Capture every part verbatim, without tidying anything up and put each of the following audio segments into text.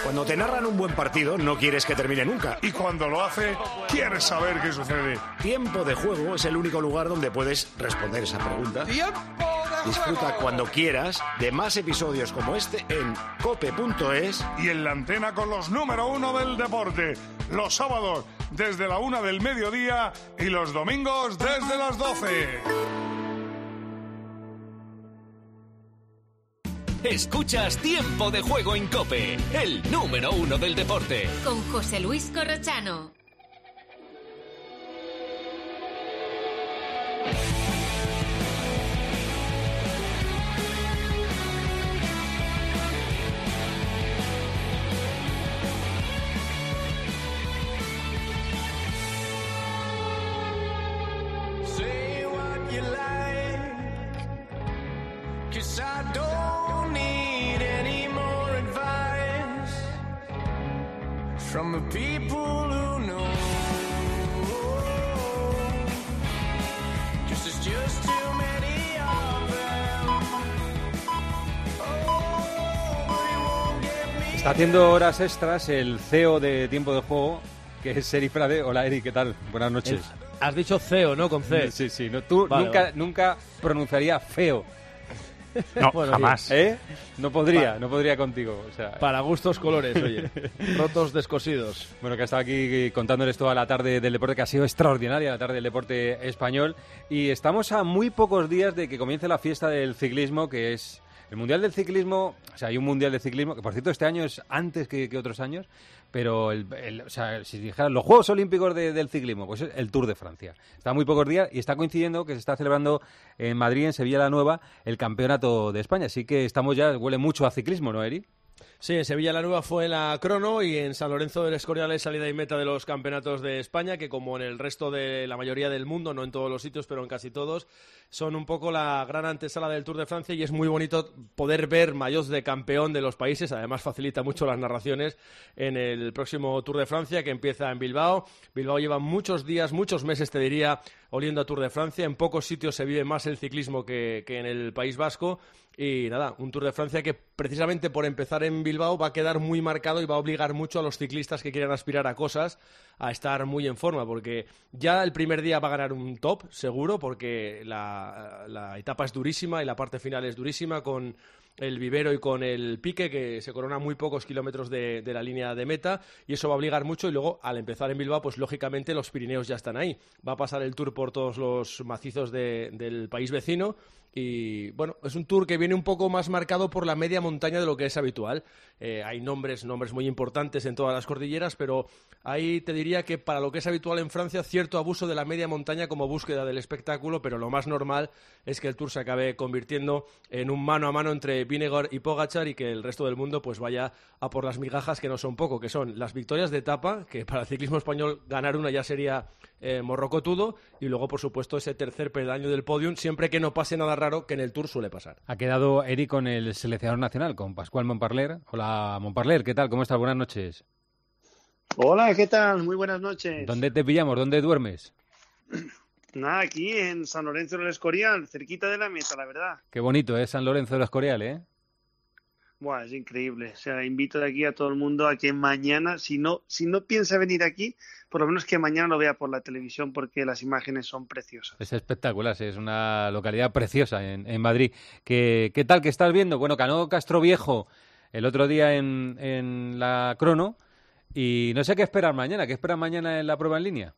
Cuando te narran un buen partido, no quieres que termine nunca. Y cuando lo hace, quieres saber qué sucede. Tiempo de Juego es el único lugar donde puedes responder esa pregunta. ¡Tiempo de Disfruta juego! cuando quieras de más episodios como este en cope punto es. Y en la antena con los número uno del deporte. Los sábados desde la una del mediodía y los domingos desde las doce. Escuchas Tiempo de Juego en COPE, el número uno del deporte. Con José Luis Corrochano. Say what you like, 'cause I don't need any more advice from the people who know, 'cause there's just too many of them. Oh, but it won't get me. Está haciendo horas extras el C E O de Tiempo de Juego, que es Eri Frade. Hola, Eri, ¿qué tal? Buenas noches. El, has dicho C E O, ¿no? Con C. Sí, sí. No, tú Vale, nunca, vale. nunca pronunciaría feo. No, bueno, jamás. ¿Eh? No podría, pa no podría contigo. O sea... Para gustos colores, oye. Rotos descosidos. Bueno, que ha estado aquí contándoles toda la tarde del deporte, que ha sido extraordinaria la tarde del deporte español. Y estamos a muy pocos días de que comience la fiesta del ciclismo, que es el Mundial del Ciclismo. O sea, hay un Mundial de Ciclismo, que por cierto este año es antes que, que otros años. Pero, el, el, o sea, si dijeran los Juegos Olímpicos de, del ciclismo, pues es el Tour de Francia. Está a muy pocos días y está coincidiendo que se está celebrando en Madrid, en Sevilla la Nueva, el Campeonato de España. Así que estamos ya, huele mucho a ciclismo, ¿no, Eri? Sí, en Sevilla la Nueva fue la crono y en San Lorenzo del Escorial es salida y meta de los campeonatos de España, que como en el resto de la mayoría del mundo, no en todos los sitios, pero en casi todos, son un poco la gran antesala del Tour de Francia y es muy bonito poder ver maillots de campeón de los países. Además facilita mucho las narraciones en el próximo Tour de Francia, que empieza en Bilbao. Bilbao lleva muchos días, muchos meses, te diría, oliendo a Tour de Francia. En pocos sitios se vive más el ciclismo que, que en el País Vasco. Y nada, un Tour de Francia que precisamente por empezar en Bilbao va a quedar muy marcado y va a obligar mucho a los ciclistas que quieran aspirar a cosas a estar muy en forma, porque ya el primer día va a ganar un top, seguro, porque la, la etapa es durísima y la parte final es durísima, con el vivero y con el pique, que se corona muy pocos kilómetros de, de la línea de meta, y eso va a obligar mucho. Y luego, al empezar en Bilbao, pues lógicamente los Pirineos ya están ahí. Va a pasar el Tour por todos los macizos de, del país vecino. Y bueno, es un Tour que viene un poco más marcado por la media montaña de lo que es habitual. Eh, hay nombres, nombres muy importantes en todas las cordilleras, pero ahí te diría que para lo que es habitual en Francia, cierto abuso de la media montaña como búsqueda del espectáculo, pero lo más normal es que el Tour se acabe convirtiendo en un mano a mano entre Vingegaard y Pogačar y que el resto del mundo pues vaya a por las migajas, que no son poco, que son las victorias de etapa, que para el ciclismo español ganar una ya sería eh, morrocotudo, y luego por supuesto ese tercer peldaño del podium, siempre que no pase nada raro, que en el Tour suele pasar. Ha quedado Eri con el seleccionador nacional, con Pascual Montparler. Hola, Montparler, ¿qué tal? ¿Cómo estás? Buenas noches. Hola, ¿qué tal? Muy buenas noches. ¿Dónde te pillamos? ¿Dónde duermes? Nada, aquí en San Lorenzo del Escorial, cerquita de la meta, la verdad. Qué bonito es San Lorenzo del Escorial, ¿eh? Buah, es increíble. O sea, invito de aquí a todo el mundo a que mañana, si no, si no piensa venir aquí, por lo menos que mañana lo vea por la televisión, porque las imágenes son preciosas. Es espectacular, sí, es una localidad preciosa en, en Madrid. ¿Qué, ¿Qué tal que estás viendo? Bueno, ganó Castroviejo el otro día en, en la crono y no sé qué esperar mañana. ¿Qué esperar mañana en la prueba en línea?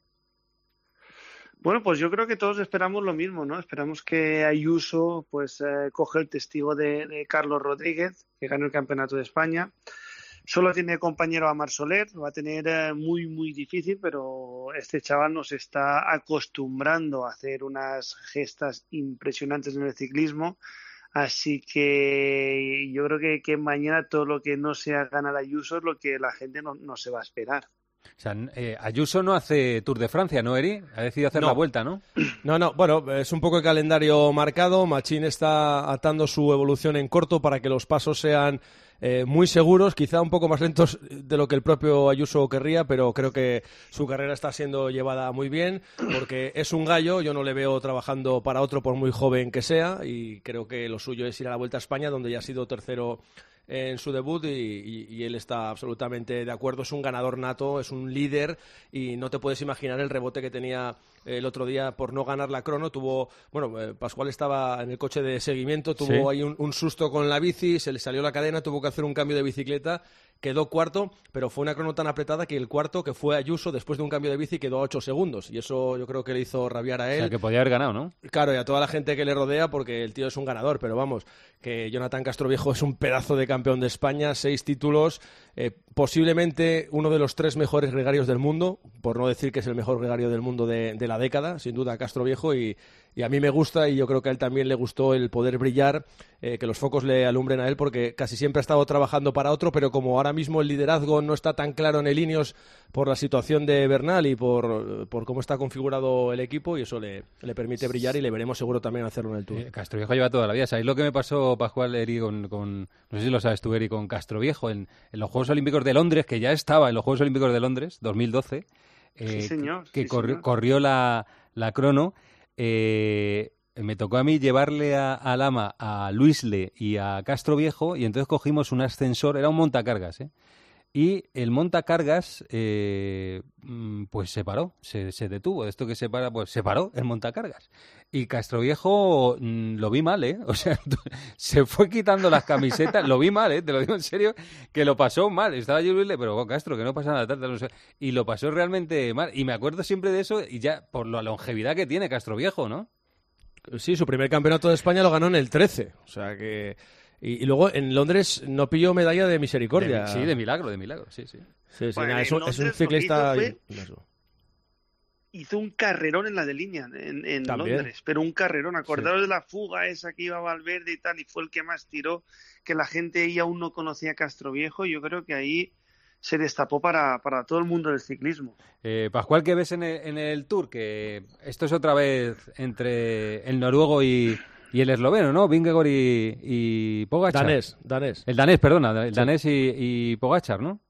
Bueno, pues yo creo que todos esperamos lo mismo, ¿no? Esperamos que Ayuso pues eh, coge el testigo de, de Carlos Rodríguez, que ganó el Campeonato de España. Solo tiene compañero a Mar Soler, lo va a tener eh, muy, muy difícil, pero este chaval nos está acostumbrando a hacer unas gestas impresionantes en el ciclismo. Así que yo creo que, que mañana todo lo que no sea ganar Ayuso es lo que la gente no, no se va a esperar. O sea, eh, Ayuso no hace Tour de Francia, ¿no, Eri? Ha decidido hacer no. la vuelta, ¿no? No, no, bueno, es un poco el calendario marcado. Machín está atando su evolución en corto para que los pasos sean eh, muy seguros, quizá un poco más lentos de lo que el propio Ayuso querría, pero creo que su carrera está siendo llevada muy bien, porque es un gallo. Yo no le veo trabajando para otro por muy joven que sea, y creo que lo suyo es ir a la Vuelta a España, donde ya ha sido tercero en su debut y, y, y él está absolutamente de acuerdo. Es un ganador nato, es un líder y no te puedes imaginar el rebote que tenía el otro día por no ganar la crono. Tuvo, bueno, eh, Pascual estaba en el coche de seguimiento, tuvo Sí. ahí un, un susto con la bici, se le salió la cadena, tuvo que hacer un cambio de bicicleta, quedó cuarto, pero fue una crono tan apretada que el cuarto, que fue Ayuso, después de un cambio de bici, quedó a ocho segundos y eso yo creo que le hizo rabiar a O él. sea, que podía haber ganado, ¿no? Claro, y a toda la gente que le rodea, porque el tío es un ganador, pero vamos, que Jonathan Castroviejo es un pedazo de campeón de España, seis títulos, eh, posiblemente uno de los tres mejores gregarios del mundo, por no decir que es el mejor gregario del mundo de, de la década, sin duda Castroviejo, y, y a mí me gusta, y yo creo que a él también le gustó el poder brillar, eh, que los focos le alumbren a él, porque casi siempre ha estado trabajando para otro, pero como ahora mismo el liderazgo no está tan claro en el Ineos por la situación de Bernal y por, por cómo está configurado el equipo, y eso le, le permite brillar y le veremos seguro también hacerlo en el Tour. Eh, Castroviejo lleva toda la vida. ¿Sabéis lo que me pasó, Pascual, Eri, con, con... No sé si lo sabes tú, Eri, con Castroviejo en, en los Juegos Olímpicos de Londres, que ya estaba en los Juegos Olímpicos de Londres, dos mil doce, eh, Sí, señor, que sí, corrió, señor. corrió la, la crono. Eh, me tocó a mí llevarle a, a Lama, a Luisle y a Castroviejo, y entonces cogimos un ascensor, era un montacargas, ¿eh? Y el montacargas, eh, mm, pues se paró, se, se detuvo. De esto que se para, pues se paró el montacargas. Y Castroviejo mm, lo vi mal, ¿eh? O sea, se fue quitando las camisetas, lo vi mal, ¿eh? Te lo digo en serio, que lo pasó mal. Estaba yo, pero oh, Castro, que no pasa nada, tal, tal, no sé. Y lo pasó realmente mal. Y me acuerdo siempre de eso, y ya por la longevidad que tiene Castroviejo, ¿no? Sí, su primer campeonato de España lo ganó en el trece, o sea que... Y, y luego en Londres no pilló medalla de misericordia. De- sí, de milagro, de milagro, sí, sí. Sí, sí, Bueno, nada, en es, un, es un Londres ciclista... lo que hizo inmenso. Hizo un carrerón en la de línea en, en También. Londres, pero un carrerón. Acordaros de la fuga esa que iba a Valverde y tal, y fue el que más tiró, que la gente ahí aún no conocía a Castroviejo. Yo creo que ahí se destapó para, para todo el mundo del ciclismo. Eh, Pascual, ¿qué ves en el, en el Tour? Que esto es otra vez entre el noruego y, y el esloveno, ¿no? Vingegaard y, y Pogačar. Danés, danés. El danés, perdona, el Sí. danés y, y Pogačar, ¿no?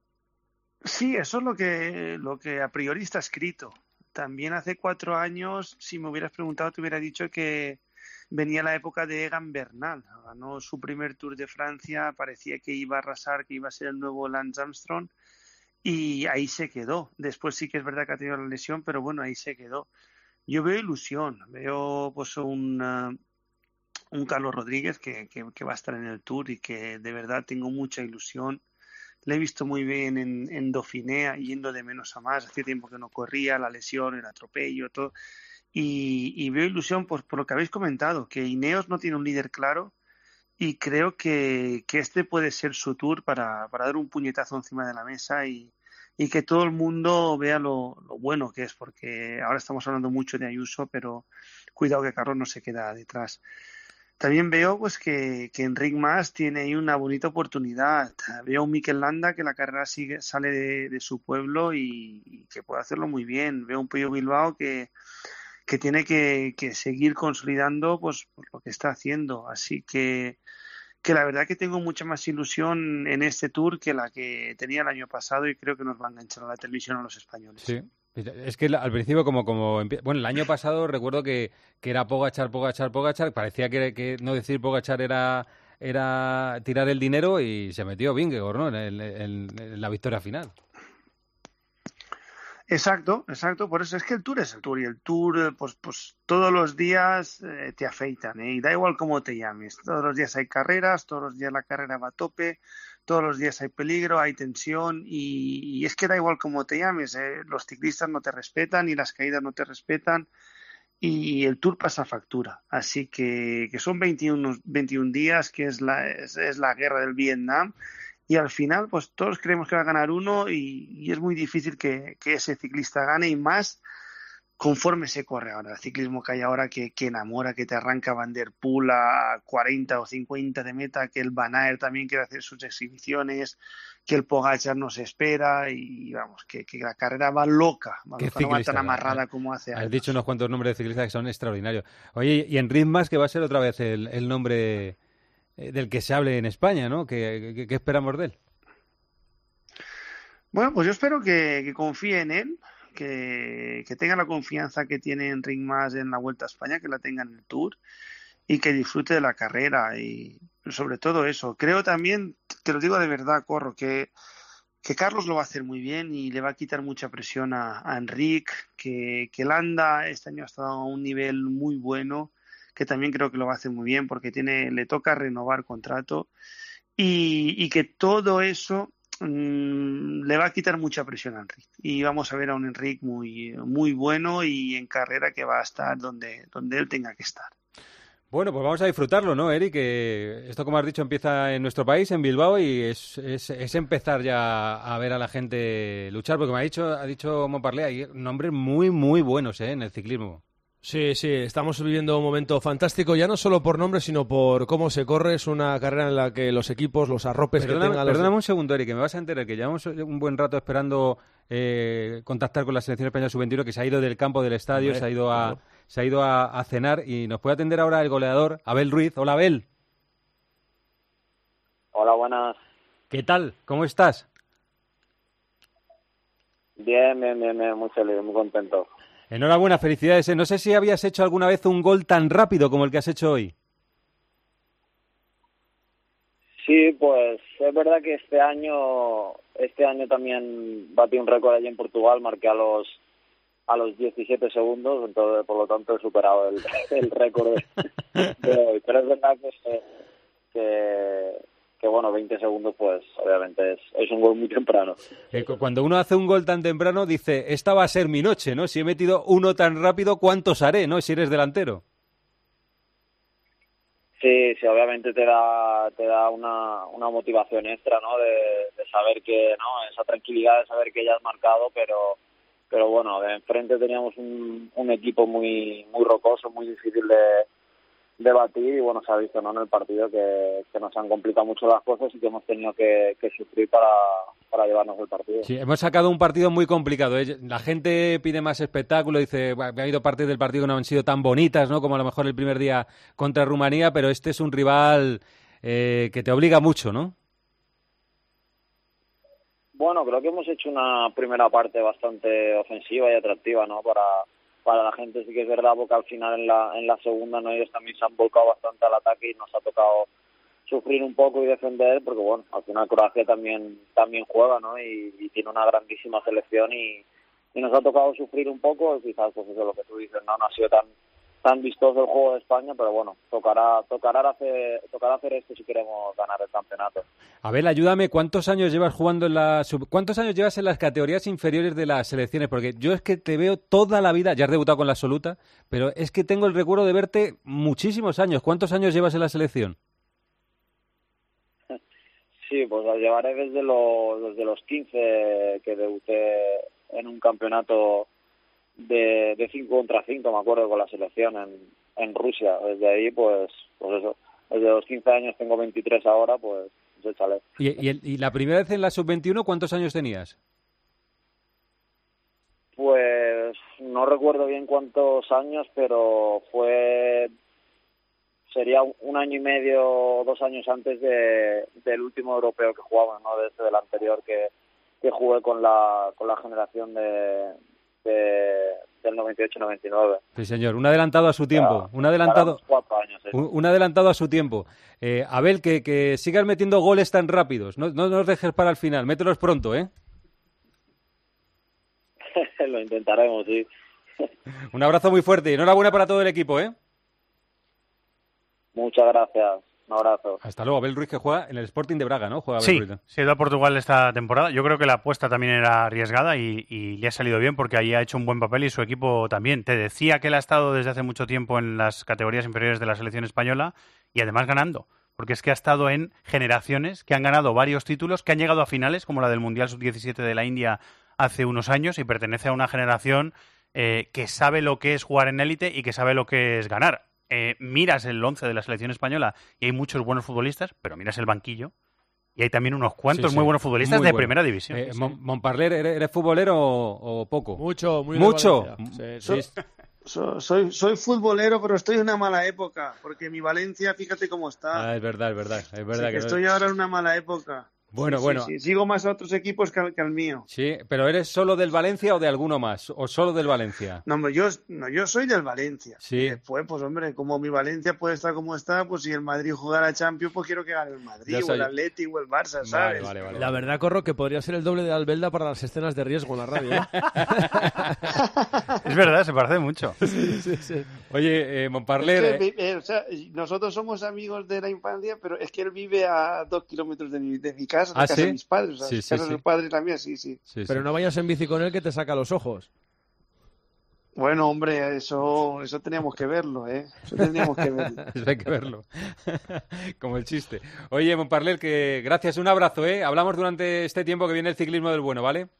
Sí, eso es lo que, lo que a priori está escrito. También hace cuatro años, si me hubieras preguntado, te hubiera dicho que venía la época de Egan Bernal. Ganó su primer Tour de Francia, parecía que iba a arrasar, que iba a ser el nuevo Lance Armstrong, y ahí se quedó. Después sí que es verdad que ha tenido la lesión, pero bueno, ahí se quedó. Yo veo ilusión, veo pues un, uh, un Carlos Rodríguez que, que, que va a estar en el Tour y que de verdad tengo mucha ilusión. Le he visto muy bien en, en Dauphiné, yendo de menos a más. Hacía tiempo que no corría, la lesión, el atropello, todo. Y, y veo ilusión pues, por lo que habéis comentado, que Ineos no tiene un líder claro y creo que, que este puede ser su tour para, para dar un puñetazo encima de la mesa y, y que todo el mundo vea lo, lo bueno que es, porque ahora estamos hablando mucho de Ayuso, pero cuidado que Carlos no se queda detrás. También veo pues que, que Enric Mas tiene ahí una bonita oportunidad. Veo a un Mikel Landa que la carrera sigue, sale de, de su pueblo y, y que puede hacerlo muy bien. Veo a un Pello Bilbao que, que tiene que, que seguir consolidando pues, pues lo que está haciendo. Así que, que la verdad que tengo mucha más ilusión en este Tour que la que tenía el año pasado y creo que nos va a enganchar a la televisión a los españoles. Sí. Es que al principio como como empie... bueno, el año pasado recuerdo que, que era Pogačar, Pogačar, Pogačar, parecía que, que no decir Pogačar era era tirar el dinero y se metió Vingegaard, ¿no? En, el- en- en la victoria final. Exacto, exacto. Por eso es que el Tour es el Tour y el Tour, eh, pues, pues todos los días eh, te afeitan, ¿eh? Y da igual cómo te llames. Todos los días hay carreras, todos los días la carrera va a tope, todos los días hay peligro, hay tensión y, y es que da igual cómo te llames, ¿eh? Los ciclistas no te respetan y las caídas no te respetan y el Tour pasa factura. Así que, que son veintiuno, veintiún días, que es la, es, es la guerra del Vietnam. Y al final, pues todos creemos que va a ganar uno y, y es muy difícil que, que ese ciclista gane y más conforme se corre ahora. El ciclismo que hay ahora que, que enamora, que te arranca Van der Poel a cuarenta o cincuenta de meta, que el Van Aert también quiere hacer sus exhibiciones, que el Pogačar no se espera y vamos, que, que la carrera va loca, va Qué loca, no va tan ciclista, amarrada has- como hace Has años. dicho unos cuantos nombres de ciclistas que son extraordinarios. Oye, y Enric Mas, que va a ser otra vez el, el nombre eh, del que se hable en España, ¿no? ¿Qué, qué- qué esperamos de él? Bueno, pues yo espero que, que confíe en él, que, que tenga la confianza que tiene Enric Mas en la Vuelta a España, que la tenga en el Tour y que disfrute de la carrera y sobre todo eso. Creo también, te lo digo de verdad, Corro, que, que Carlos lo va a hacer muy bien y le va a quitar mucha presión a, a Enric, que, que Landa este año ha estado a un nivel muy bueno, que también creo que lo va a hacer muy bien porque tiene, le toca renovar contrato y, y que todo eso mmm, le va a quitar mucha presión a Enric y vamos a ver a un Enric muy, muy bueno y en carrera que va a estar donde, donde él tenga que estar. Bueno, pues vamos a disfrutarlo, ¿no, Eric? Que esto, como has dicho, empieza en nuestro país, en Bilbao, y es, es, es empezar ya a ver a la gente luchar, porque me ha dicho, ha dicho Montparler, hay nombres muy, muy buenos, ¿eh?, en el ciclismo. Sí, sí, estamos viviendo un momento fantástico, ya no solo por nombre, sino por cómo se corre. Es una carrera en la que los equipos, los arropes Perdóname, que tengan... Los... Perdóname un segundo, Eric, que me vas a enterar que llevamos un buen rato esperando eh, contactar con la selección española sub veintiuno, que se ha ido del campo del estadio, Hombre, se ha ido a... Claro. Se ha ido a, a cenar y nos puede atender ahora el goleador, Abel Ruiz. Hola, Abel. Hola, buenas. ¿Qué tal? ¿Cómo estás? Bien, bien, bien, bien. Muy feliz, muy contento. Enhorabuena, felicidades. No sé si habías hecho alguna vez un gol tan rápido como el que has hecho hoy. Sí, pues es verdad que este año, este año también batí un récord allí en Portugal, marqué a los a los diecisiete segundos, entonces por lo tanto he superado el, el récord de, de hoy. Pero es verdad que, que, que bueno, veinte segundos pues obviamente es, es un gol muy temprano. Eh, cuando uno hace un gol tan temprano dice, esta va a ser mi noche, ¿no? Si he metido uno tan rápido, ¿cuántos haré, no? Si eres delantero. Sí, sí, obviamente te da te da una, una motivación extra, ¿no? De, de saber que, ¿no? Esa tranquilidad de saber que ya has marcado, pero pero bueno, de enfrente teníamos un, un equipo muy muy rocoso, muy difícil de, de batir y bueno, se ha visto, ¿no?, en el partido que, que nos han complicado mucho las cosas y que hemos tenido que, que sufrir para, para llevarnos el partido. Sí, hemos sacado un partido muy complicado, ¿eh? La gente pide más espectáculo, dice, ha habido partes del partido que no han sido tan bonitas, ¿no?, como a lo mejor el primer día contra Rumanía, pero este es un rival eh, que te obliga mucho, ¿no? Bueno, creo que hemos hecho una primera parte bastante ofensiva y atractiva, ¿no?, para para la gente. Sí que es verdad, porque al final en la en la segunda, ¿no?, ellos también se han volcado bastante al ataque y nos ha tocado sufrir un poco y defender, porque bueno, al final Croacia también también juega, ¿no?, y, y tiene una grandísima selección y, y nos ha tocado sufrir un poco, y quizás pues eso es lo que tú dices, no, no ha sido tan tan vistoso el juego de España, pero bueno, tocará tocará hacer tocará hacer esto si queremos ganar el campeonato. Abel, ayúdame, ¿cuántos años llevas jugando en la sub... ¿Cuántos años llevas en las categorías inferiores de las selecciones? Porque yo es que te veo toda la vida, ya has debutado con la absoluta, pero es que tengo el recuerdo de verte muchísimos años. ¿Cuántos años llevas en la selección? Sí, pues la llevaré desde los desde los quince que debuté en un campeonato de de cinco contra cinco, me acuerdo, con la selección en, en Rusia. Desde ahí, pues pues eso, desde los quince años, tengo veintitrés ahora, pues, pues échale. ¿Y, y, el, ¿Y la primera vez en la sub veintiuno cuántos años tenías? Pues no recuerdo bien cuántos años, pero fue sería un año y medio o dos años antes de del último europeo que jugaba, ¿no?, desde el anterior que que jugué con la con la generación de De, del noventa y ocho noventa y nueve. Sí, señor, un adelantado a su tiempo, Para, un adelantado cuatro años, ¿sí? un, un adelantado a su tiempo. Eh, Abel, que, que sigas metiendo goles tan rápidos, no, no nos dejes para el final, mételos pronto, ¿eh? Lo intentaremos, sí. Un abrazo muy fuerte y enhorabuena para todo el equipo, ¿eh? Muchas gracias. Un abrazo. Hasta luego. Abel Ruiz, que juega en el Sporting de Braga, ¿no? Juega Abel sí, Ruiz, ¿no? se ha ido a Portugal esta temporada. Yo creo que la apuesta también era arriesgada y, y le ha salido bien porque allí ha hecho un buen papel y su equipo también. Te decía que él ha estado desde hace mucho tiempo en las categorías inferiores de la selección española y además ganando, porque es que ha estado en generaciones que han ganado varios títulos, que han llegado a finales, como la del Mundial sub diecisiete de la India hace unos años, y pertenece a una generación eh, que sabe lo que es jugar en élite y que sabe lo que es ganar. Eh, miras el once de la selección española y hay muchos buenos futbolistas, pero miras el banquillo y hay también unos cuantos sí, sí, muy buenos futbolistas muy de bueno. primera división. Eh, sí. Mon- Montparler, ¿eres, ¿eres futbolero o, o poco? Mucho, muy Mucho. Sí, sí. So, so, soy, soy futbolero, pero estoy en una mala época, porque mi Valencia, fíjate cómo está. Ah, es verdad, es verdad. Es verdad sí, que estoy no... ahora en una mala época. Bueno, sí, bueno. Sí, sí. Sigo más a otros equipos que al, que al mío. Sí, pero ¿eres solo del Valencia o de alguno más? ¿O solo del Valencia? No, hombre, yo, no, yo soy del Valencia. Sí. Y después, pues hombre, como mi Valencia puede estar como está, pues si el Madrid jugara a Champions, pues quiero que gane el Madrid, o el Atleti, o el Barça, ¿sabes? Vale, vale, vale, la vale. verdad, Corro, que podría ser el doble de Albelda para las escenas de riesgo en la radio, ¿eh? Es verdad, se parece mucho. Sí, sí, sí. Oye, eh, Montparler... Es que, eh, o sea, nosotros somos amigos de la infancia, pero es que él vive a dos kilómetros de mi, de mi casa, de ¿Ah, casa sí? de mis padres. O sea, Sí, sí, casa sí. de los padres también, sí, sí. Sí, Pero sí. no vayas en bici con él que te saca los ojos. Bueno, hombre, eso, eso teníamos que verlo, ¿eh? Eso teníamos que verlo. Eso hay que verlo. Como el chiste. Oye, Montparler, que gracias, un abrazo, ¿eh? Hablamos durante este tiempo que viene el ciclismo del bueno, ¿vale?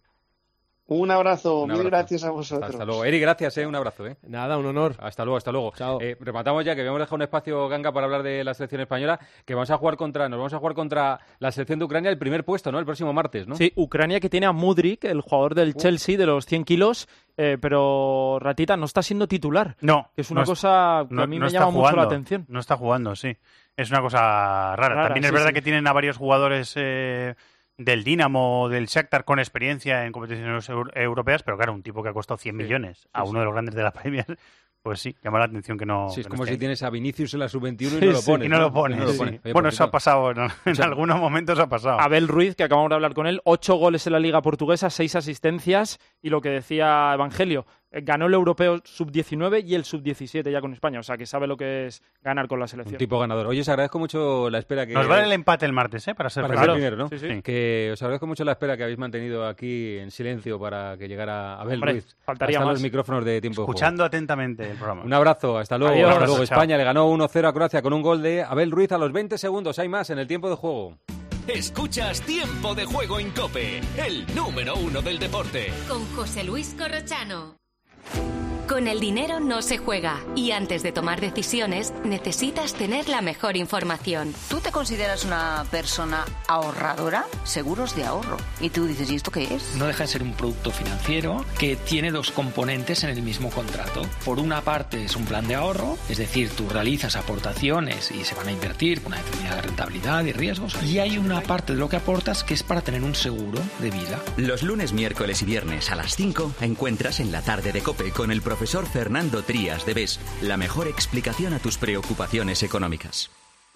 Un abrazo, Un mil abrazo. gracias a vosotros. Hasta luego. Eri, gracias, ¿eh? Un abrazo, ¿eh? Nada, un honor. Hasta luego, hasta luego. Chao. Eh, rematamos ya, que habíamos dejado un espacio, Ganga, para hablar de la selección española, que vamos a jugar contra, nos vamos a jugar contra la selección de Ucrania el primer puesto, ¿no? El próximo martes, ¿no? Sí, Ucrania, que tiene a Mudryk, el jugador del Chelsea, de los cien kilos, eh, pero Ratita no está siendo titular. No. Que es una no cosa que no, a mí no me está llama jugando, mucho la atención. No está jugando, sí. Es una cosa rara. Rara, También es sí, verdad sí. que tienen a varios jugadores eh, del Dinamo, del Shakhtar con experiencia en competiciones eu- europeas, pero claro, un tipo que ha costado cien millones a sí, uno de los grandes de la Premier, pues sí, llama la atención que no. Sí, es que no como esté si ahí. tienes a Vinicius en la sub veintiuno y Sí, no lo sí, pones. y no lo pones, Y no lo sí. pones. Oye, Bueno, por eso ha cierto, pasado, ¿no? En sea, algunos momentos ha pasado. Abel Ruiz, que acabamos de hablar con él, ocho goles en la Liga Portuguesa, seis asistencias, y lo que decía Evangelio, eh, ganó el europeo sub diecinueve y el sub diecisiete ya con España, o sea que sabe lo que es ganar con la un selección. tipo ganador. Oye, os agradezco mucho la espera que... Nos vale el empate el martes, ¿eh? Para ser Para ser primeros. primero, ¿no? Sí, sí. Que os agradezco mucho la espera que habéis mantenido aquí en silencio para que llegara Abel Hombre, Ruiz. faltaría hasta más. los micrófonos de tiempo de Escuchando atentamente el programa. juego. Un abrazo, hasta luego. Adiós. Hasta luego. Chao. España le ganó uno cero a Croacia con un gol de Abel Ruiz a los veinte segundos. Hay más en el tiempo de juego. Escuchas Tiempo de Juego en COPE, el número uno del deporte. Con José Luis Corrochano. Con el dinero no se juega y antes de tomar decisiones necesitas tener la mejor información. ¿Tú te consideras una persona ahorradora? Seguros de ahorro. Y tú dices, ¿y esto qué es? No deja de ser un producto financiero que tiene dos componentes en el mismo contrato. Por una parte es un plan de ahorro, es decir, tú realizas aportaciones y se van a invertir con una determinada rentabilidad y riesgos. Y hay una parte de lo que aportas que es para tener un seguro de vida. Los lunes, miércoles y viernes a las cinco encuentras en la tarde de COPE con el profesor Fernando Trías de B E S la mejor explicación a tus preocupaciones económicas.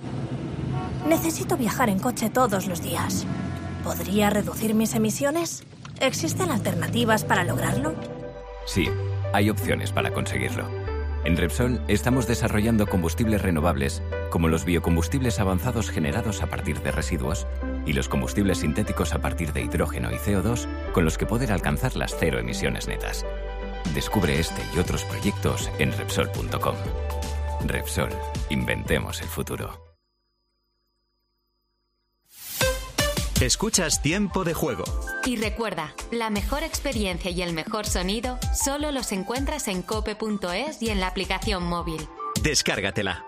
Necesito viajar en coche todos los días. ¿Podría reducir mis emisiones? ¿Existen alternativas para lograrlo? Sí, hay opciones para conseguirlo. En Repsol estamos desarrollando combustibles renovables, como los biocombustibles avanzados generados a partir de residuos y los combustibles sintéticos a partir de hidrógeno y C O dos, con los que poder alcanzar las cero emisiones netas. Descubre este y otros proyectos en Repsol punto com. Repsol, inventemos el futuro. Escuchas Tiempo de Juego. Y recuerda, la mejor experiencia y el mejor sonido solo los encuentras en cope punto es y en la aplicación móvil. Descárgatela.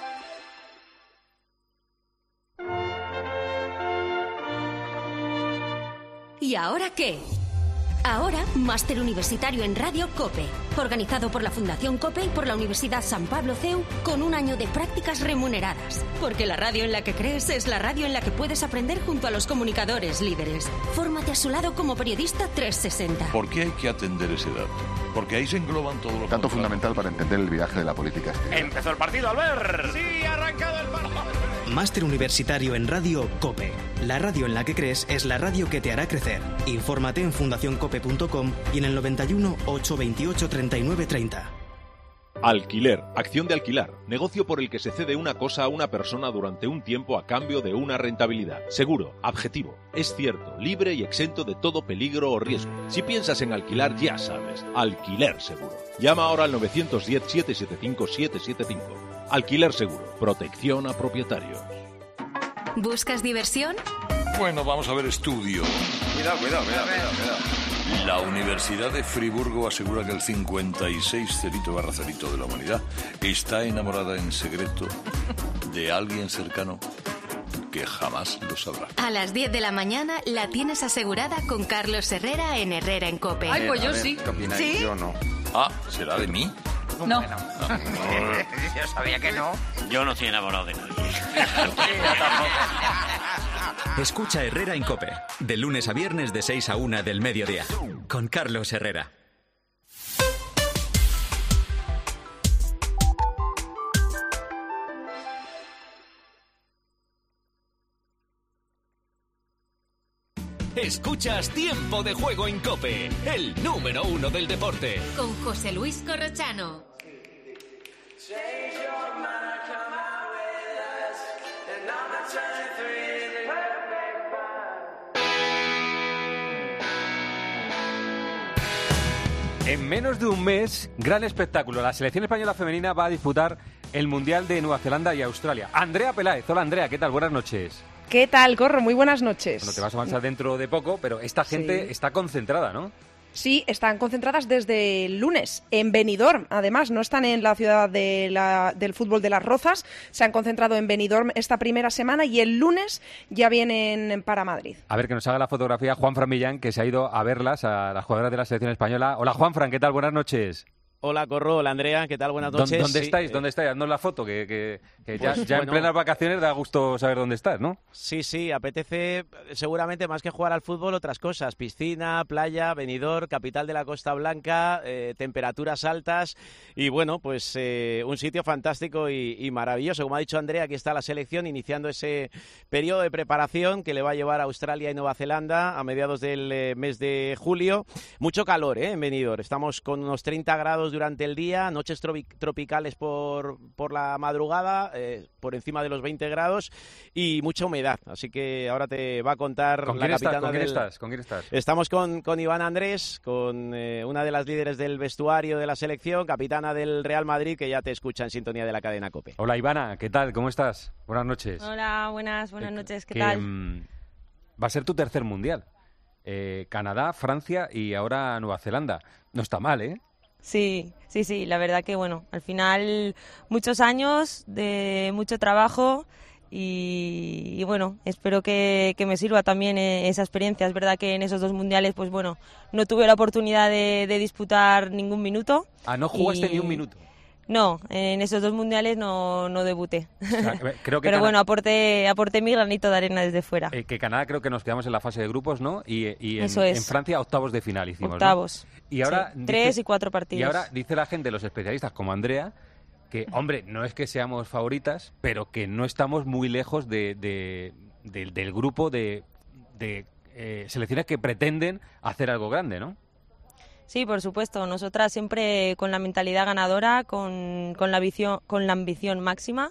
¿Y ahora qué? Ahora, máster universitario en Radio COPE, organizado por la Fundación COPE y por la Universidad San Pablo C E U, con un año de prácticas remuneradas. Porque la radio en la que crees es la radio en la que puedes aprender junto a los comunicadores líderes. Fórmate a su lado como periodista trescientos sesenta. ¿Por qué hay que atender ese dato? Porque ahí se engloban todos los... Tanto fundamental para entender el viraje de la política. Empezó el partido, Albert. Sí, ha arrancado el partido. Máster universitario en Radio COPE. La radio en la que crees es la radio que te hará crecer. Infórmate en fundación cope punto com y en el noventa y uno, ochocientos veintiocho, treinta y nueve treinta. Alquiler, acción de alquilar, negocio por el que se cede una cosa a una persona durante un tiempo a cambio de una rentabilidad. Seguro, objetivo, es cierto, libre y exento de todo peligro o riesgo. Si piensas en alquilar, ya sabes, Alquiler Seguro. Llama ahora al nueve uno cero, siete siete cinco, siete siete cinco. Alquiler Seguro, protección a propietarios. ¿Buscas diversión? Bueno, vamos a ver estudio. Cuidado, cuidado, cuidado, cuidado, cuidado. La Universidad de Friburgo asegura que el cincuenta y seis cerito barra cerito de la humanidad está enamorada en secreto de alguien cercano que jamás lo sabrá. A las diez de la mañana la tienes asegurada con Carlos Herrera en Herrera en COPE. Ay, pues yo sí. ¿Qué opináis? ¿Sí? Yo no. Ah, ¿será de mí? No. Yo sabía que no. Yo no estoy enamorado de nadie. Yo tampoco. Escucha Herrera en COPE, de lunes a viernes de seis a una del mediodía, con Carlos Herrera. Escuchas Tiempo de Juego en COPE, el número uno del deporte. Con José Luis Corrochano. En menos de un mes, gran espectáculo. La selección española femenina va a disputar el Mundial de Nueva Zelanda y Australia. Andrea Peláez. Hola, Andrea, ¿qué tal? Buenas noches. ¿Qué tal, Corro? Muy buenas noches. Bueno, te vas a marchar dentro de poco, pero esta gente sí. está concentrada, ¿no? Sí, están concentradas desde el lunes en Benidorm. Además, no están en la ciudad de la, del fútbol de Las Rozas. Se han concentrado en Benidorm esta primera semana y el lunes ya vienen para Madrid. A ver, que nos haga la fotografía Juanfran Millán, que se ha ido a verlas, a las jugadoras de la selección española. Hola, Juanfran, ¿qué tal? Buenas noches. Hola, Corro. Hola, Andrea. ¿Qué tal? Buenas noches. ¿Dónde sí. estáis? ¿Dónde estáis? Haznos la foto, que, que, que ya, Pues, ya bueno, en plenas vacaciones da gusto saber dónde estás, ¿no? Sí, sí. Apetece seguramente más que jugar al fútbol otras cosas. Piscina, playa, Benidorm, capital de la Costa Blanca, eh, temperaturas altas y, bueno, pues eh, un sitio fantástico y, y maravilloso. Como ha dicho Andrea, aquí está la selección iniciando ese periodo de preparación que le va a llevar a Australia y Nueva Zelanda a mediados del eh, mes de julio. Mucho calor, ¿eh? En Benidorm. Estamos con unos treinta grados durante el día, noches tropicales por, por la madrugada, eh, por encima de los veinte grados y mucha humedad. Así que ahora te va a contar ¿Con la quién capitana estás? ¿Con quién del... estás? ¿Con quién estás? Estamos con, con Ivana Andrés, con eh, una de las líderes del vestuario de la selección, capitana del Real Madrid, que ya te escucha en sintonía de la cadena COPE. Hola, Ivana, ¿qué tal? ¿Cómo estás? Buenas noches. Hola, buenas, buenas noches, ¿qué que, tal? Mm, va a ser tu tercer mundial. Eh, Canadá, Francia y ahora Nueva Zelanda. No está mal, ¿eh? Sí, sí, sí, la verdad que bueno, al final muchos años de mucho trabajo y, y bueno, espero que, que me sirva también esa experiencia. Es verdad que en esos dos mundiales, pues bueno, no tuve la oportunidad de, de disputar ningún minuto. Ah, no jugaste y... ni un minuto. No, en esos dos mundiales no, no debuté. O sea, creo que Pero Cana... bueno, aporté, aporté mi granito de arena desde fuera. Eh, que Canadá creo que nos quedamos en la fase de grupos, ¿no? Y, y en, Eso es. en Francia octavos de final hicimos, Octavos. ¿no? Y ahora sí, dice... tres y cuatro partidos. Y ahora dice la gente, los especialistas como Andrea, que, hombre, no es que seamos favoritas, pero que no estamos muy lejos de, de, de, del grupo de, de eh, selecciones que pretenden hacer algo grande, ¿no? Sí, por supuesto. Nosotras siempre con la mentalidad ganadora, con, con, la, visión, con la ambición máxima.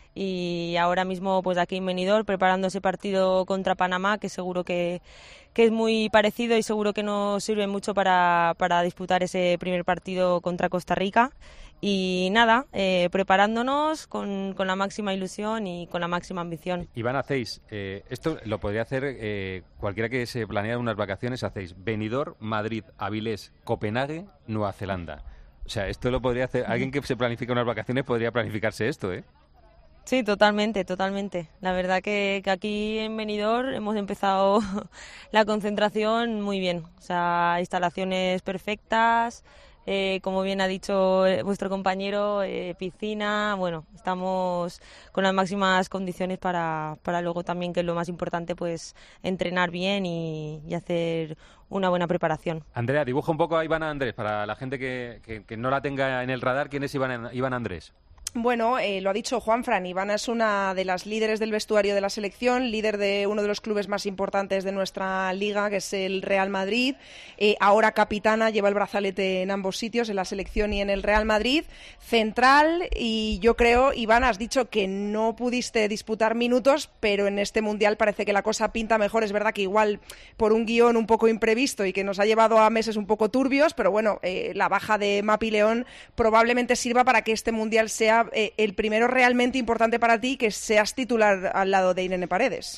Y ahora mismo, pues aquí en Benidorm, preparando ese partido contra Panamá, que seguro que, que es muy parecido y seguro que nos sirve mucho para, para disputar ese primer partido contra Costa Rica. Y nada, eh, preparándonos con, con la máxima ilusión y con la máxima ambición. Iván, hacéis, eh, esto lo podría hacer eh, cualquiera que se planea unas vacaciones, hacéis Benidorm, Madrid, Avilés, Copenhague, Nueva Zelanda. O sea, esto lo podría hacer, alguien que se planifica unas vacaciones podría planificarse esto, ¿eh? Sí, totalmente, totalmente. La verdad que, que aquí en Benidorm hemos empezado la concentración muy bien. O sea, instalaciones perfectas, eh, como bien ha dicho vuestro compañero, eh, piscina. Bueno, estamos con las máximas condiciones para, para luego también, que es lo más importante, pues entrenar bien y, y hacer una buena preparación. Andrea, dibuja un poco a Iván Andrés, para la gente que, que, que no la tenga en el radar. ¿Quién es Iván, Iván Andrés? Bueno, eh, lo ha dicho Juanfran, Ivana es una de las líderes del vestuario de la selección, líder de uno de los clubes más importantes de nuestra liga, que es el Real Madrid. Eh, ahora capitana, lleva el brazalete en ambos sitios, en la selección y en el Real Madrid. Central, y yo creo, Ivana, has dicho que no pudiste disputar minutos, pero en este Mundial parece que la cosa pinta mejor. Es verdad que igual por un guión un poco imprevisto y que nos ha llevado a meses un poco turbios, pero bueno, eh, la baja de Mapi León probablemente sirva para que este Mundial sea Eh, el primero realmente importante para ti, que seas titular al lado de Irene Paredes.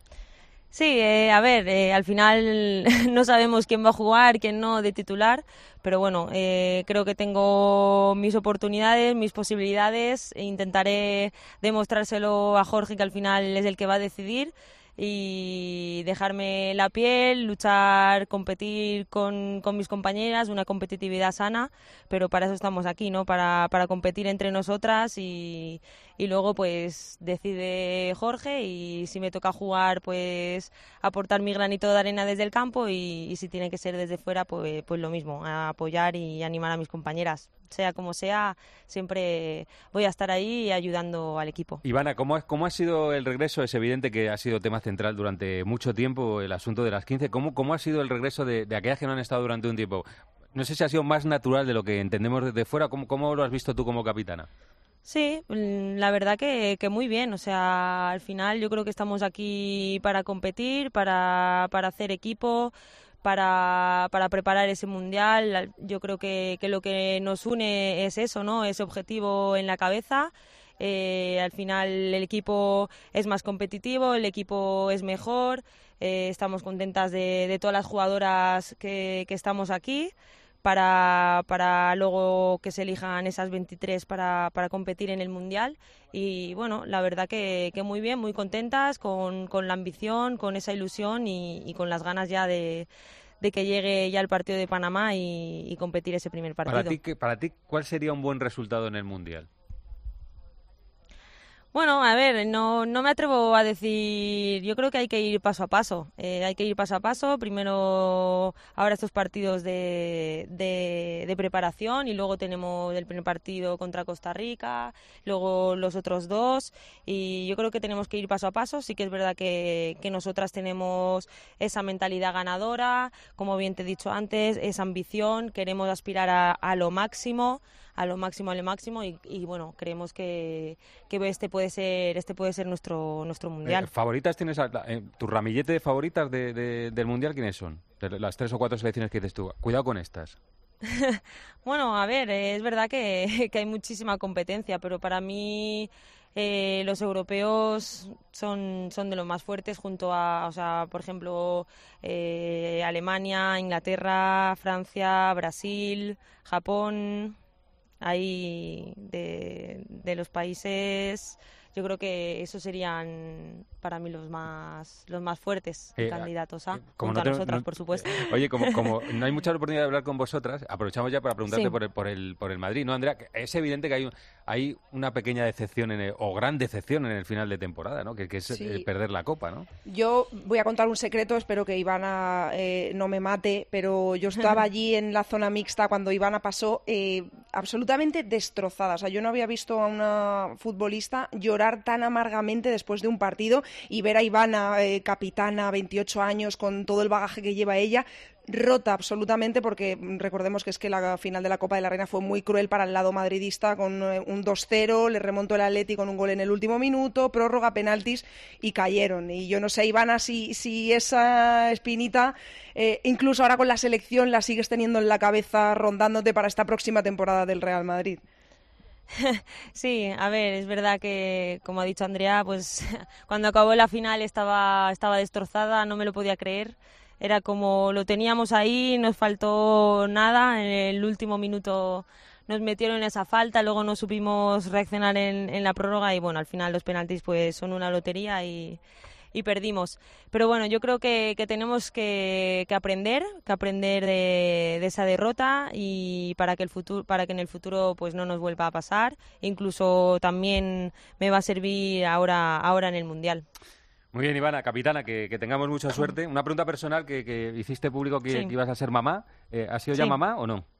Sí, eh, a ver, eh, al final no sabemos quién va a jugar, quién no de titular, pero bueno, eh, creo que tengo mis oportunidades, mis posibilidades, e intentaré demostrárselo a Jorge, que al final es el que va a decidir. y dejarme la piel, luchar, competir con, con mis compañeras, una competitividad sana, pero para eso estamos aquí, ¿no? Para, para competir entre nosotras y, y luego pues decide Jorge y si me toca jugar pues aportar mi granito de arena desde el campo y, y si tiene que ser desde fuera pues, pues lo mismo, a apoyar y animar a mis compañeras. Sea como sea, siempre voy a estar ahí ayudando al equipo. Ivana, ¿cómo, es, ¿cómo ha sido el regreso? Es evidente que ha sido tema central durante mucho tiempo el asunto de las quince. ¿Cómo, cómo ha sido el regreso de, de aquellas que no han estado durante un tiempo? No sé si ha sido más natural de lo que entendemos desde fuera. ¿Cómo, cómo lo has visto tú como capitana? Sí, la verdad que, que muy bien. O sea, al final yo creo que estamos aquí para competir, para, para hacer equipo, para, para preparar ese mundial. Yo creo que, que lo que nos une es eso, ¿no? Ese objetivo en la cabeza. Eh, al final el equipo es más competitivo, el equipo es mejor. Eh, estamos contentas de, de todas las jugadoras que, que estamos aquí. Para, para luego que se elijan esas veintitrés para, para competir en el Mundial y bueno, la verdad que, que muy bien, muy contentas con, con la ambición, con esa ilusión y, y con las ganas ya de, de que llegue ya el partido de Panamá y, y competir ese primer partido. Para ti, para ti, ¿cuál sería un buen resultado en el Mundial? Bueno, a ver, no, no me atrevo a decir, yo creo que hay que ir paso a paso, eh, hay que ir paso a paso, primero ahora estos partidos de, de, de preparación y luego tenemos el primer partido contra Costa Rica, luego los otros dos y yo creo que tenemos que ir paso a paso, sí que es verdad que, que nosotras tenemos esa mentalidad ganadora, como bien te he dicho antes, esa ambición, queremos aspirar a, a lo máximo, a lo máximo, a lo máximo y, y bueno, creemos que, que este puede ser este puede ser nuestro nuestro mundial. Eh, ¿Favoritas tienes? Eh, ¿Tu ramillete de favoritas de, de, del mundial quiénes son? De las tres o cuatro selecciones que dices tú. Cuidado con estas. Bueno, a ver, eh, es verdad que, que hay muchísima competencia, pero para mí eh, los europeos son, son de los más fuertes junto a, o sea, por ejemplo, eh, Alemania, Inglaterra, Francia, Brasil, Japón. Ahí de, de los países, yo creo que esos serían para mí los más los más fuertes eh, candidatos a, eh, junto no a nosotras, no, por supuesto. Oye, como, como no hay mucha oportunidad de hablar con vosotras, aprovechamos ya para preguntarte sí. por, el, por, el, por el Madrid, ¿no, Andrea? Es evidente que hay, hay una pequeña decepción en el, o gran decepción en el final de temporada, ¿no? Que, que es sí. el perder la Copa, ¿no? Yo voy a contar un secreto, espero que Ivana eh, no me mate, pero yo estaba allí en la zona mixta cuando Ivana pasó eh, absolutamente destrozada. O sea, yo no había visto a una futbolista llorar tan amargamente después de un partido y ver a Ivana, eh, capitana, veintiocho años, con todo el bagaje que lleva ella, rota absolutamente, porque recordemos que es que la final de la Copa de la Reina fue muy cruel para el lado madridista, con eh, un dos cero, le remontó el Atleti con un gol en el último minuto, prórroga, penaltis y cayeron. Y yo no sé, Ivana, si, si esa espinita, eh, incluso ahora con la selección, la sigues teniendo en la cabeza rondándote para esta próxima temporada del Real Madrid. Sí, a ver, es verdad que, como ha dicho Andrea, pues cuando acabó la final estaba, estaba destrozada, no me lo podía creer. Era como lo teníamos ahí, nos faltó nada, en el último minuto nos metieron esa falta, luego no supimos reaccionar en, en la prórroga y bueno, al final los penaltis pues son una lotería y, y perdimos. Pero bueno, yo creo que, que tenemos que, que aprender, que aprender de, de esa derrota y para que el futuro, para que en el futuro pues no nos vuelva a pasar. Incluso también me va a servir ahora, ahora en el Mundial. Muy bien, Ivana, capitana, que, que tengamos mucha suerte. Una pregunta personal que, que hiciste público que, sí. que ibas a ser mamá. Eh, ¿Has sido sí. ya mamá o no?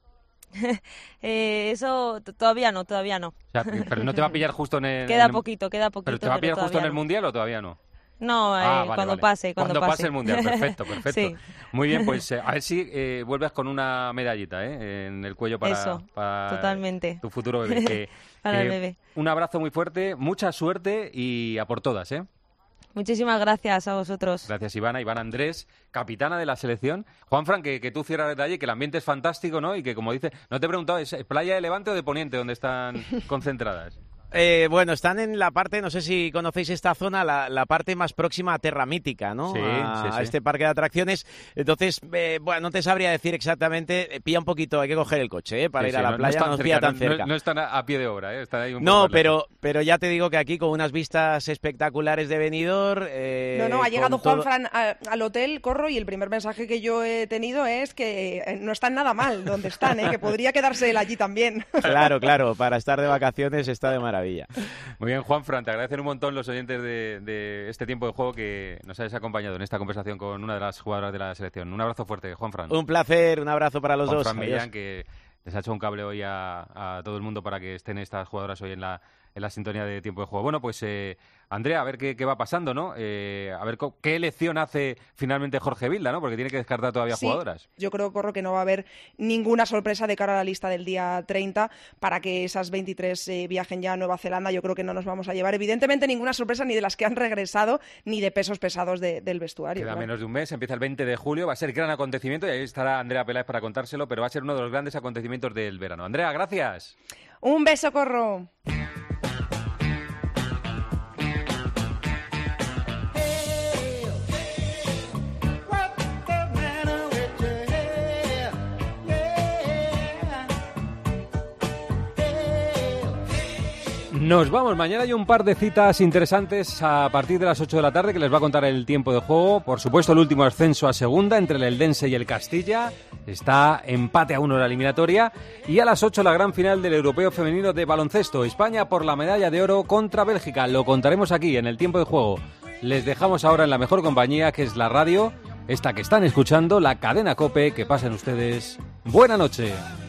eh, eso todavía no, todavía no. O sea, pero no te va a pillar justo en el... Queda en el... poquito, queda poquito. ¿Pero te va a pillar justo en el no. Mundial o todavía no? No, eh, ah, vale, cuando vale. pase, cuando, cuando pase. pase el Mundial, perfecto, perfecto. Sí. Muy bien, pues eh, a ver si eh, vuelves con una medallita ¿eh? en el cuello para, Eso, para totalmente. tu futuro bebé. Que, para eh, el bebé. Un abrazo muy fuerte, mucha suerte y a por todas, ¿eh? Muchísimas gracias a vosotros. Gracias, Ivana. Ivana Andrés, capitana de la selección. Juanfran, que, que tú cierras el detalle, que el ambiente es fantástico, ¿no? Y que, como dice, no te he preguntado, ¿es playa de Levante o de Poniente donde están concentradas? Eh, bueno, están en la parte, no sé si conocéis esta zona, la, la parte más próxima a Terra Mítica, ¿no? Sí, a, sí, sí. a este parque de atracciones. Entonces, eh, bueno, no te sabría decir exactamente, eh, pilla un poquito, hay que coger el coche, ¿eh? Para Sí, ir sí, a la no, playa, no, no nos están pilla cerca, tan no- cerca. No, no están a, a pie de obra, ¿eh? Están ahí un No, poco al lado. pero, pero ya te digo que aquí con unas vistas espectaculares de Benidorm... Eh, No, no, ha llegado con todo- Juanfran a- al hotel, Corro, y el primer mensaje que yo he tenido es que eh, no están nada mal donde están, ¿eh? Que podría quedarse él allí también. Claro, claro, para estar de vacaciones está de maravilla. Muy bien, Juanfran, te agradecen un montón los oyentes de, de este tiempo de juego que nos hayas acompañado en esta conversación con una de las jugadoras de la selección. Un abrazo fuerte, Juanfran. Un placer, un abrazo para los Juanfran dos. Millán, Adiós. que les ha hecho un cable hoy a, a todo el mundo para que estén estas jugadoras hoy en la, en la sintonía de tiempo de juego. Bueno, pues eh, Andrea, a ver qué, qué va pasando, ¿no? Eh, a ver co- qué elección hace finalmente Jorge Vilda, ¿no? Porque tiene que descartar todavía Sí, jugadoras. yo creo, Corro, que no va a haber ninguna sorpresa de cara a la lista del día treinta para que esas veintitrés eh, viajen ya a Nueva Zelanda. Yo creo que no nos vamos a llevar, evidentemente, ninguna sorpresa ni de las que han regresado ni de pesos pesados de- del vestuario. Queda claro. menos de un mes, empieza el veinte de julio, va a ser gran acontecimiento y ahí estará Andrea Peláez para contárselo, pero va a ser uno de los grandes acontecimientos del verano. Andrea, gracias. Un beso, Corro. Nos vamos, mañana hay un par de citas interesantes a partir de las ocho de la tarde que les va a contar el tiempo de juego. Por supuesto, el último ascenso a segunda entre el Eldense y el Castilla. Está empate a uno la eliminatoria. Y a las ocho la gran final del Europeo Femenino de Baloncesto. España por la medalla de oro contra Bélgica. Lo contaremos aquí en el tiempo de juego. Les dejamos ahora en la mejor compañía, que es la radio, esta que están escuchando, la cadena COPE. Que pasen ustedes buena noche.